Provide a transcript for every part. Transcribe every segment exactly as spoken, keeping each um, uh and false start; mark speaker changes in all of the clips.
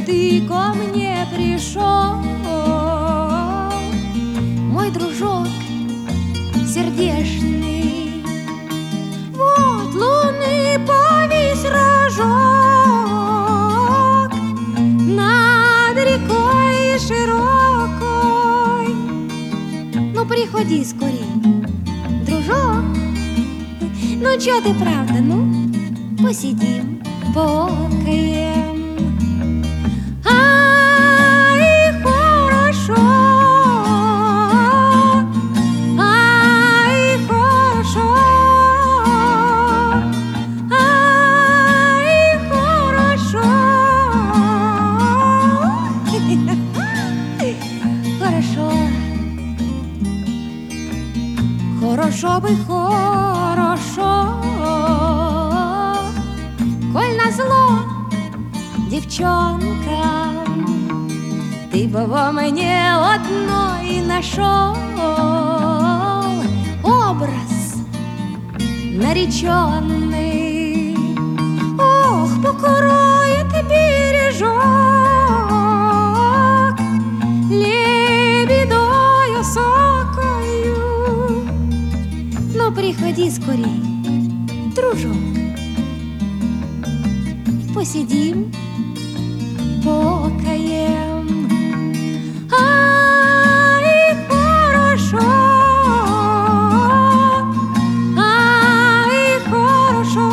Speaker 1: ты ко мне пришел, мой дружок сердечный. Вот луны повис рожок над рекой широкой. Ну приходи скорей, дружок. Ну чё ты, правда, ну посидим, покаем. Ай, хорошо, ай, хорошо, ай, хорошо. Хорошо, хорошо бы, хорошо, коль назло девчонкам, ты бы во мне одной нашел образ нареченный. Ох, покроет бережок лебедою сокою. Но приходи скорей, дружок, посидим, покаем. Ай, хорошо, ай, хорошо,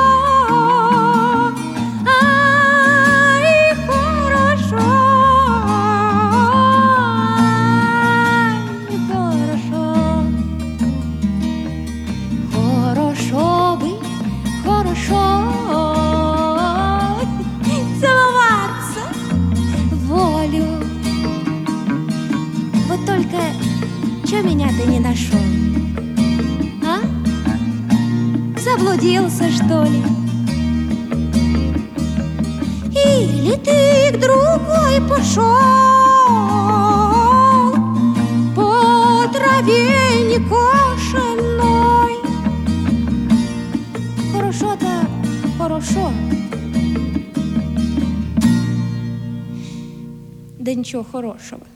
Speaker 1: ай, хорошо, ай, хорошо. Хорошо бы, хорошо целоваться в волю. Вот только чё меня ты не нашел, а? Заблудился, что ли? Или ты к другой пошел по траве некошенной? Хорошо-то хорошо, да ничего хорошего.